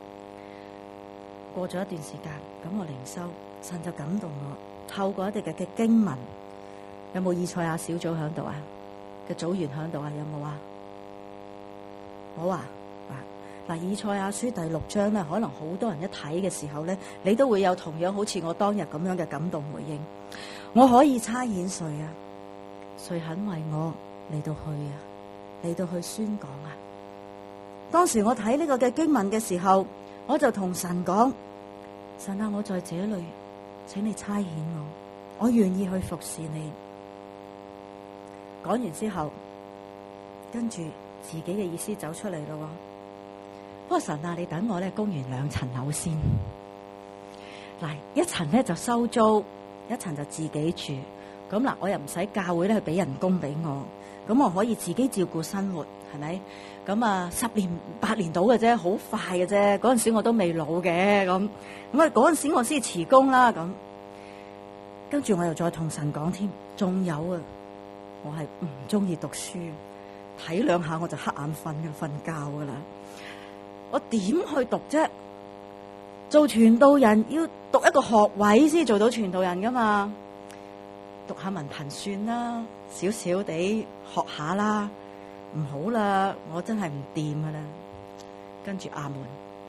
過咗一段時間，咁我靈修，神就感動我，透過一啲嘅嘅經文，有冇以賽亞小組喺度啊？嘅組員喺度啊？有冇啊？好啊。嗱，以賽亞書第六章咧，可能好多人一睇嘅時候咧，你都會有同樣好似我當日咁樣嘅感動回應。我可以差遣誰啊？誰肯為我嚟到去啊？嚟到去宣講啊？當時我睇呢個嘅經文嘅時候，我就同神講：神啊，我在這裏，請你差遣我，我願意去服侍你。講完之後，跟住自己嘅意思走出嚟咯。不過神啊，你等我咧供完兩層樓先。嗱，一層咧就收租，一層就自己住。咁嗱，我又唔使教會咧去俾人工俾我，咁我可以自己照顧生活，係咪？咁啊，十年八年到嘅啫，好快嘅啫。嗰陣時我都未老嘅，咁咁啊，嗰陣時我先辭工啦。咁跟住我又再同神講添，仲有啊，我係唔中意讀書，睇兩下我就瞌眼瞓嘅，瞓覺噶啦。我點去讀啫？做傳道人要讀一個學位先做到傳道人噶嘛？讀下文憑算啦，少少地學下啦。唔好啦，我真係唔掂噶啦。跟住阿門。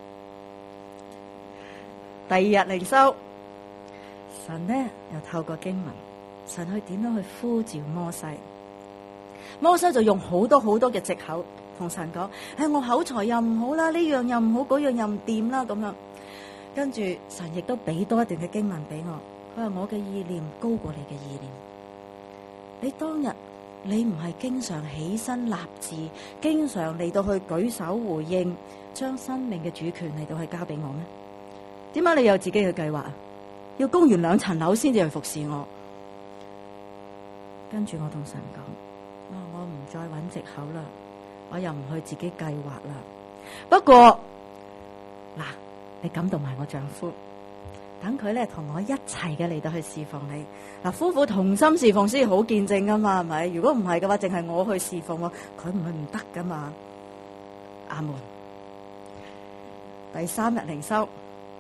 第二日靈修，神呢又透過經文，神去點樣去呼召摩西？摩西就用好多好多嘅藉口。同神講：哎，我口才又唔好啦，呢樣又唔好，嗰樣又唔掂啦，咁樣。跟住神亦都俾多一段嘅經文俾我，佢話我嘅意念高過你嘅意念。你當日你唔係經常起身立志，經常嚟到去舉手回應，將生命嘅主權嚟到去交俾我咩？點解你有自己嘅計劃啊？要供完兩層樓先至去服侍我？ 跟住我同神講，哦，我唔再揾藉口啦，我又唔去自己計劃啦。不過嗱，你感動埋我丈夫，等佢咧同我一齊嘅嚟到去侍奉你。嗱，夫婦同心侍奉先好見證噶嘛，係咪？如果唔係嘅話，淨係我去侍奉，佢唔係唔得噶嘛。阿門。第三日靈修，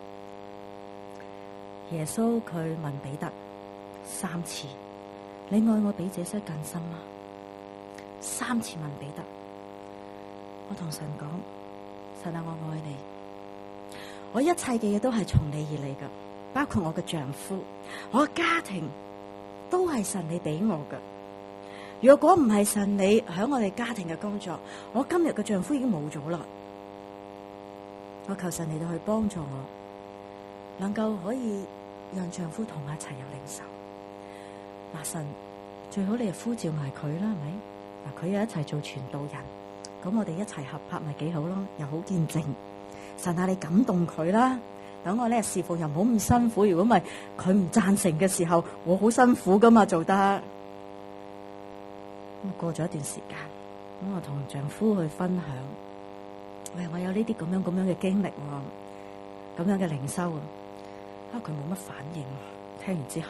耶穌佢問彼得三次：你愛我比這些更深嗎？三次問彼得。我同神講：神啊，我愛你，我一切嘅嘢都係從你而嚟噶，包括我嘅丈夫，我嘅家庭都係神你俾我噶。如果唔係神你響我哋家庭嘅工作，我今日嘅丈夫已經冇咗啦。我求神嚟到去幫助我，能夠可以讓丈夫同我一齊有領受。嗱，神最好你就呼召埋佢啦，係咪？嗱，佢又一齊做傳道人，咁我哋一齊合拍咪幾好咯，又好見證。神啊，你感動佢啦，等我咧侍奉又唔好咁辛苦。如果唔係佢唔贊成嘅時候，我好辛苦噶嘛做得。咁過咗一段時間，咁我同丈夫去分享。喂，我有呢啲咁樣咁樣嘅經歷，咁樣嘅靈修啊，啊佢冇乜反應。聽完之後，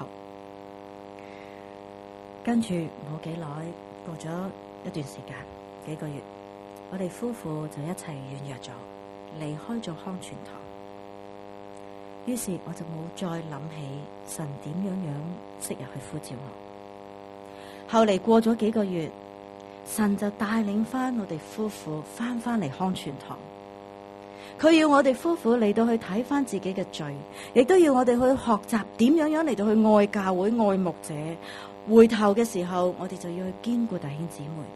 跟住冇幾耐，過咗一段時間，幾個月，我哋夫婦就一齊軟弱咗，離開咗康全堂。於是我就冇再諗起神點樣樣昔日去呼召我。後嚟過咗幾個月，神就帶領翻我哋夫婦翻翻嚟康全堂，佢要我哋夫婦嚟到去睇翻自己嘅罪，亦都要我哋去學習點樣樣嚟到去愛教會、愛牧者。回頭嘅時候，我哋就要去堅固弟兄姊妹。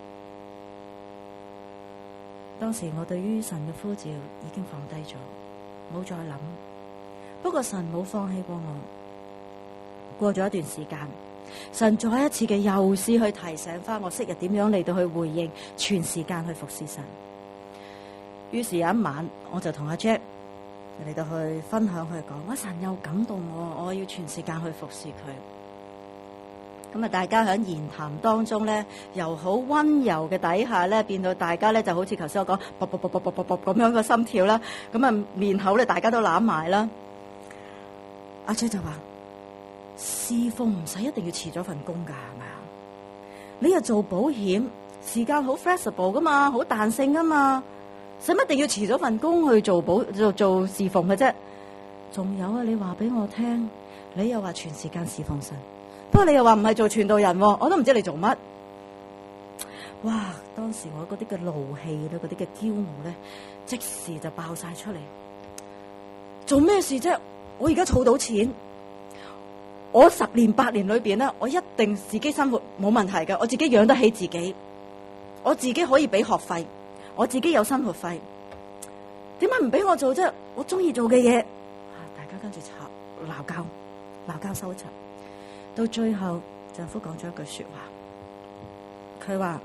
當時我對於神嘅呼召已經放低咗，冇再諗。不過神冇放棄過我。過咗一段時間，神再一次嘅又試去提醒翻我昔日點樣嚟到去回應，全時間去服侍神。於是有一晚，我就同阿 Jack 嚟到去分享，去講：我神又感動我，我要全時間去服侍佢。咁啊，大家喺言談當中咧，由好溫柔嘅底下咧，變到大家咧就好似頭先我講，啵啵啵啵啵啵啵咁樣個心跳啦。咁啊，面口咧大家都攬埋啦。阿 Jack 就話：侍奉唔使一定要辭咗份工噶，係咪啊？你又做保險，時間好 flexible 噶嘛，好彈性噶嘛，使乜一定要辭咗份工去做保做做侍奉嘅啫？仲有啊，你話俾我聽，你又話全時間侍奉神。不過你又話唔係做傳道人，我都唔知你做乜。哇！當時我嗰啲嘅怒氣咧，嗰啲嘅驕傲咧，即時就爆晒出嚟。做咩事啫？我而家儲到錢，我十年八年裏邊咧，我一定自己生活冇問題嘅，我自己養得起自己，我自己可以俾學費，我自己有生活費。點解唔俾我做啫？我中意做嘅嘢。大家跟住吵鬧交，鬧交收場。到最後，丈夫講咗一句說話，佢話：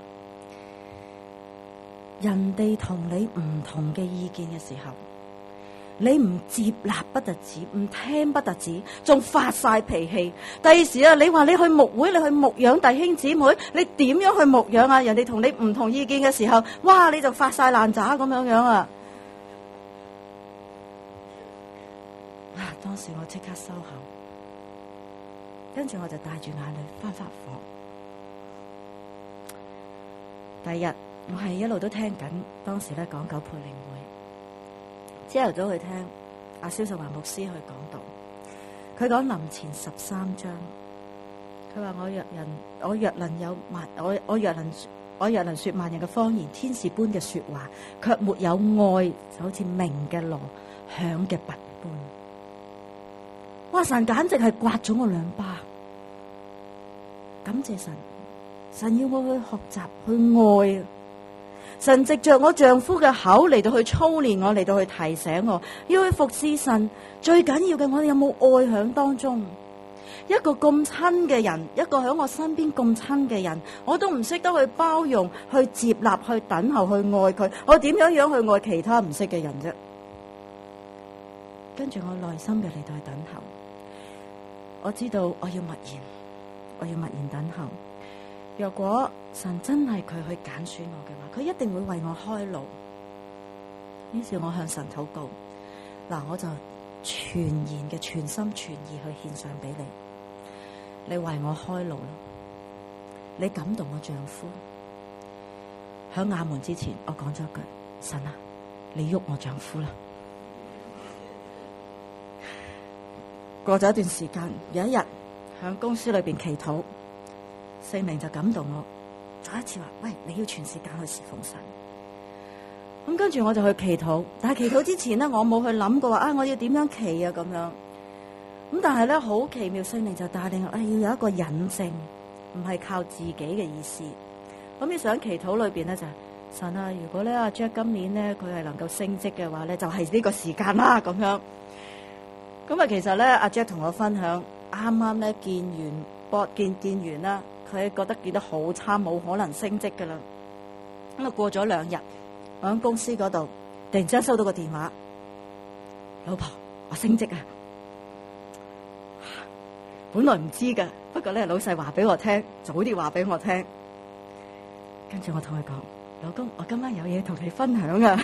人哋同你唔同嘅意見嘅時候，你唔接納不特止，唔聽不特止，仲發晒脾氣。第時啊，你話你去牧會，你去牧養弟兄姊妹，你點樣去牧養啊？人哋同你唔同意見嘅時候，哇，你就發晒爛渣咁樣樣啊！啊，當時我即刻收口。跟住我就帶住眼淚翻返房。第二日我係一路都聽緊，當時咧講九培靈會，朝頭早去聽阿蕭秀華牧師去講道。佢講林前十三章，佢話我若人，我若能有萬，我我若能，我若能說萬人嘅方言，天使般嘅說話，卻沒有愛，就好似鳴嘅鑼，響嘅鈸般。哇！神簡直係刮咗我兩巴，感謝神，神要我去學習去愛，神藉着我丈夫嘅口嚟到去操練我，嚟到去提醒我，要去服侍神。最緊要嘅，我哋有冇愛響當中？一個咁親嘅人，一個喺我身邊咁親嘅人，我都唔識得去包容、去接納、去等候、去愛佢，我點樣樣去愛其他唔識嘅人啫？跟住我內心嘅嚟到去等候。我知道我要默然，我要默然等候。 若果神真係佢去揀選我嘅話，佢一定會為我開路。於是我向神禱告，嗱，我就全然嘅全心全意去獻上俾你，你為我開路啦，你感動我丈夫。響亞門之前，我講咗一句：神啊，你喐我丈夫啦。過咗一段時間，有一日響公司裏邊祈禱，聖靈就感動我，再一次話：喂，你要全時間去侍奉神。咁跟住我就去祈禱，但係祈禱之前咧，我冇去諗過話啊，我要點樣祈啊咁樣。咁但係咧，好奇妙，聖靈就帶領我，啊，要有一個引證，唔係靠自己嘅意思。咁你想祈禱裏邊咧就係、神啊，如果咧阿 Jack 今年咧佢係能夠升職嘅話咧，就係、是、呢個時間啦咁樣。咁啊，其實咧阿 Jack 同我分享，啱啱咧見完博見見完啦，佢覺得見得好差，冇可能升職噶啦。咁啊過咗兩日。我喺公司嗰度，突然之間收到個電話，老婆，我升職啊！本來唔知噶，不過咧老細話俾我聽，早啲話俾我聽。跟住我同佢講，老公，我今晚有嘢同你分享啊！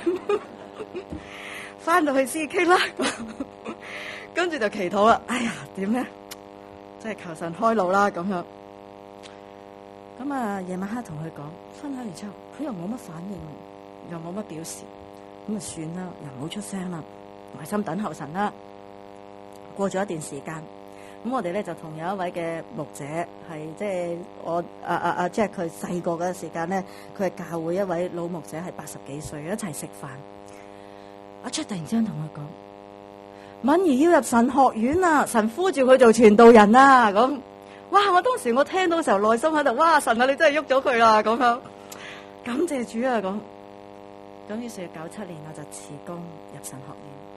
翻到去先傾啦。跟住就祈禱啦。哎呀，點咧？即係求神開路啦咁樣。咁啊，夜晚黑同佢講，分享完之後，佢又冇乜反應。又冇乜表示，咁啊算啦，又唔好出聲啦，耐心等候神啦。過咗一段時間，咁我哋咧就同有一位嘅牧者，係即係我啊啊啊，即係佢細個嗰個時間咧，佢係教會一位老牧者，係八十幾歲，一齊食飯。阿 Jack 突然之間同佢講：敏兒要入神學院啊，神呼召佢做傳道人啊！咁，哇！我當時我聽到嘅時候，內心喺度，哇！神啊，你真係喐咗佢啦！咁樣，感謝主啊！咁。咁於是九七年我就辭工入神學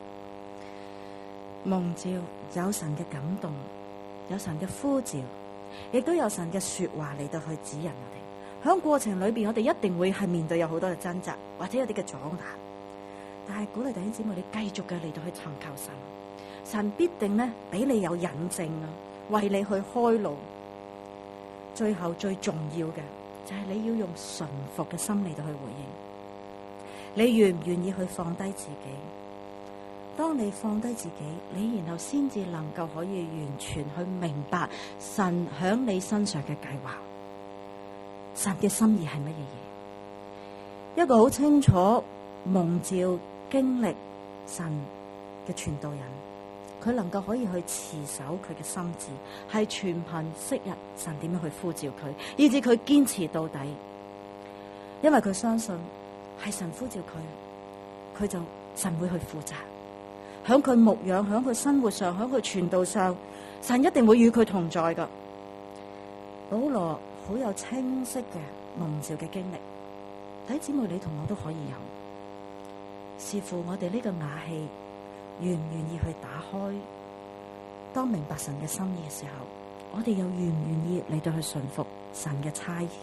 院，蒙召有神嘅感動，有神嘅呼召，亦都有神嘅說話嚟到去指引我哋。喺過程裏邊，我哋一定會係面對有好多嘅掙扎，或者有啲嘅阻礙。但係鼓勵弟兄姊妹，你繼續嘅嚟到去尋求神，神必定咧俾你有引證啊，為你去開路。最後最重要嘅就係你要用順服嘅心嚟到去回應。你願唔願意去放低自己？當你放低自己，你然後先至能夠可以完全去明白神響你身上嘅計劃，神嘅心意係乜嘢嘢？一個好清楚蒙召經歷神嘅傳道人，佢能夠可以去持守佢嘅心志，係全憑昔日神點樣去呼召佢，以至佢堅持到底，因為佢相信。係神呼召佢，佢就神會去負責。響佢牧養，響佢生活上，響佢傳道上，神一定會與佢同在噶。保羅好有清晰嘅蒙召嘅經歷，弟兄姊妹你同我都可以有。視乎我哋呢個瓦器願唔願意去打開，當明白神嘅心意嘅時候，我哋又願唔願意嚟到去順服神嘅差遣。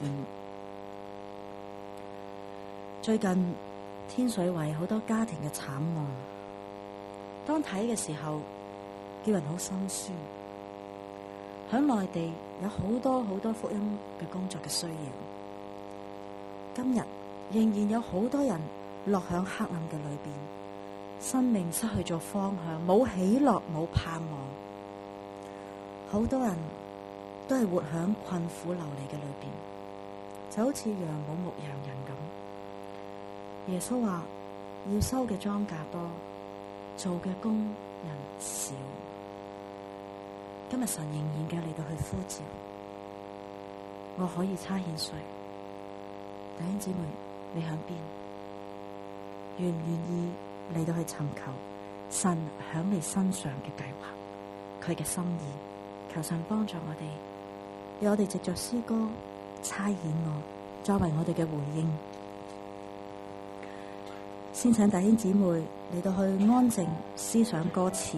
最近天水圍好多家庭嘅慘案，當睇嘅時候，叫人好心酸。喺內地有好多好多福音嘅工作嘅需要，今日仍然有好多人落響黑暗嘅裏邊，生命失去咗方向，冇喜樂，冇盼望。好多人都係活響困苦流離嘅裏邊，就好似羊冇牧羊人咁。耶穌話要收嘅莊稼多，做嘅工人少。今日神仍然嘅嚟到去呼召，我可以差遣誰？弟兄姊妹，你響邊？願唔願意嚟到去尋求神響你身上嘅計劃，佢嘅心意？求神幫助我哋，讓我哋藉着詩歌差遣我，作為我哋嘅回應。先請弟兄姊妹嚟到去安靜思想歌詞，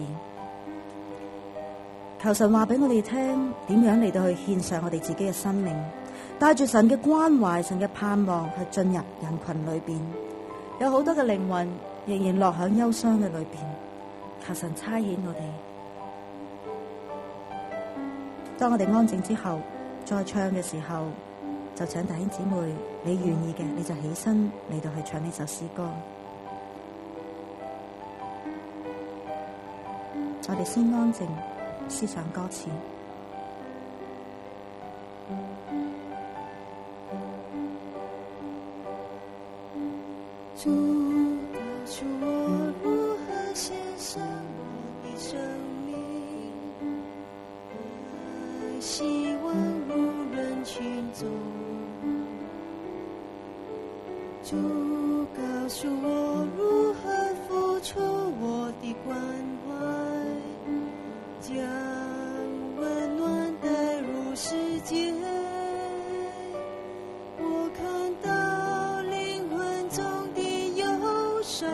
求神話俾我哋聽，點樣嚟到去獻上我哋自己嘅生命，帶住神嘅關懷、神嘅盼望去進入人群裏邊。有好多嘅靈魂仍然落響憂傷嘅裏邊，求神差遣我哋。當我哋安靜之後，再唱嘅時候， 就請弟兄姊妹，你願意嘅你就起身嚟到去唱呢首詩歌。我哋先安靜思想歌詞。 主告訴我如何獻上我的生命，愛希望入人群中。主告訴我如何付出我的關懷，將溫暖帶入世界。我看到靈魂中的憂傷，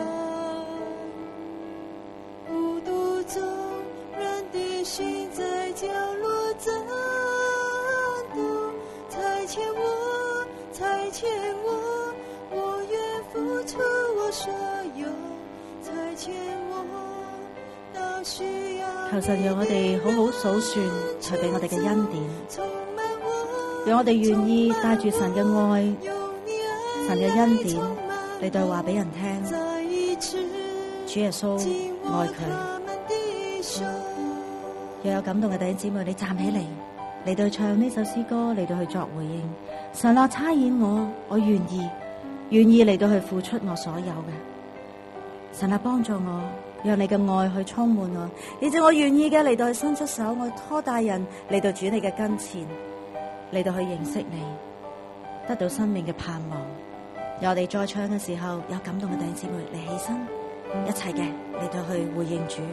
孤獨中人的心在角落顫抖，差遣我，差遣我，我願付出我所有，差遣我到需要。 求神讓我哋好好數算佢俾我哋嘅恩典，讓我哋願意帶住神嘅愛、神嘅恩典嚟對話俾人聽。主耶穌愛佢。若有感動嘅弟兄姊妹，你站起嚟嚟到唱呢首詩歌，嚟到去作回應。神啊，差遣我，我願意，願意嚟到去付出我所有嘅。神啊，幫助我，讓你嘅愛去充滿我，以至我願意嘅嚟到去伸出手，我拖帶人嚟到主你嘅跟前，嚟到去認識你，得到生命嘅盼望。由我哋再唱嘅時候，有感動嘅弟兄姊妹，你起身，一齊嘅嚟到去回應主。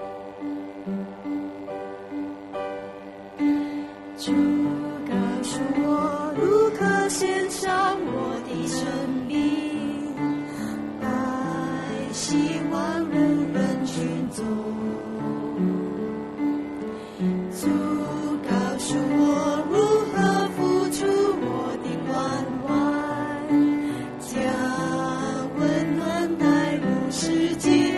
主告訴我如何獻上我的生命，愛希望入人群中。主告訴我如何付出我的關懷，將溫暖帶入世界。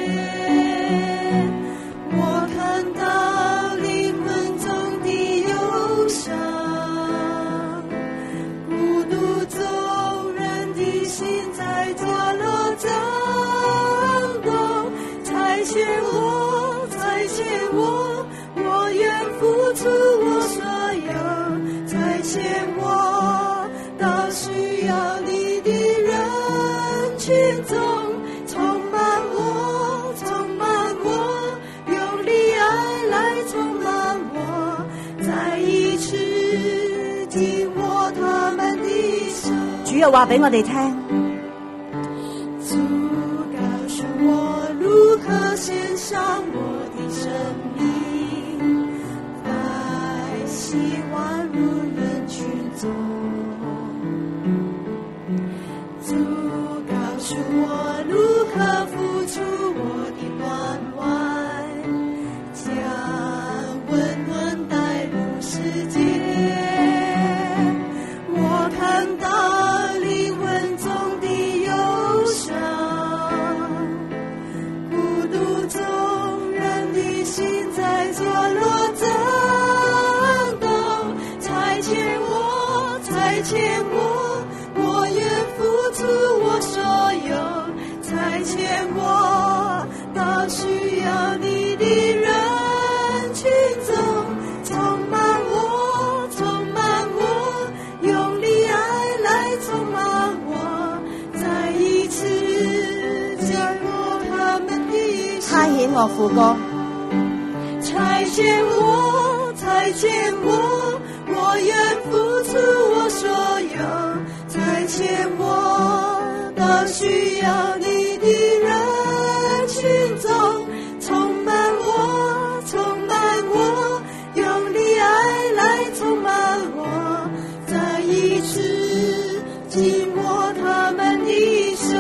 我看到靈魂中的憂傷，孤獨中人的心在角落顫抖，差遣我，差遣我，我願付出我所有，差遣我到需要你的人群中，充滿我，充滿我，用力愛來充滿我，再一次緊握他們的手。 主又話俾我哋聽， 主告訴我如何獻上我的生命，愛希望入人群中。主告訴我如何付出我的關懷，將溫暖帶入世界。我看到靈魂中的憂傷，孤獨中人的心在角落顫抖，差遣我，差遣我，我願付出我所有，差遣我到需要你的人群中，充滿我，充滿我，用力愛來充滿我，再一次降落他們的手。 差遣我副歌， 差遣我，差遣我，我願付出我所有，差遣我到需要你的人群中，充滿我，充滿我，用力愛來充滿我，再一次緊握他們的手，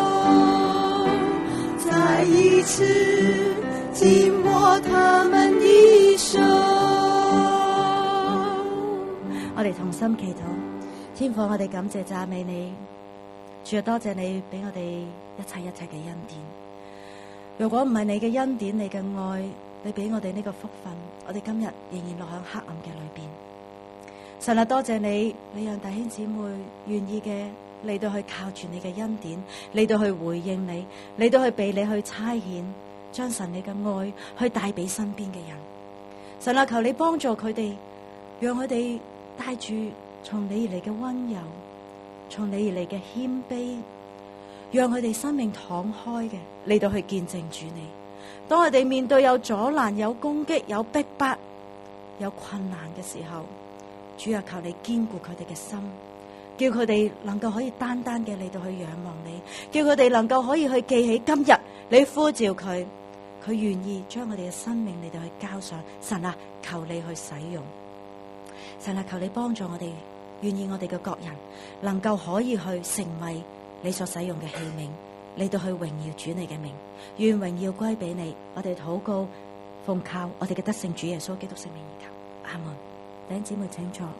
再一次緊握他們的手。 我哋同心祈禱。天父，我哋感謝讚美你，主啊，多謝你俾我哋一切一切嘅恩典。如果唔係你嘅恩典，你嘅愛，你俾我哋呢個福分，我哋今日仍然落喺黑暗嘅裏邊。 神啊，多謝你，你讓弟兄姊妹願意嘅嚟到去靠住你嘅恩典，嚟到去回應你，嚟到去被你去差遣，將神你嘅愛去帶俾身邊嘅人。神啊，求你幫助佢哋，讓佢哋帶住從你而嚟嘅溫柔，從你而嚟嘅謙卑，讓佢哋生命敞開嘅嚟到去見證主你。當佢哋面對有阻攔、有攻擊、有逼迫、有困難嘅時候，主啊，求你堅固佢哋嘅心，叫佢哋能夠可以單單嘅嚟到去仰望你，叫佢哋能夠可以去記起今日你呼召佢，佢願意將我哋嘅生命嚟到去交上。神啊，求你去使用。神啊，求你幫助我哋，願意我哋嘅各人能夠可以去成為你所使用嘅器皿，嚟到去榮耀主你嘅名，願榮耀歸俾你。我哋禱告，奉靠我哋嘅得勝主耶穌基督聖名而求，阿門。弟兄姊妹請坐。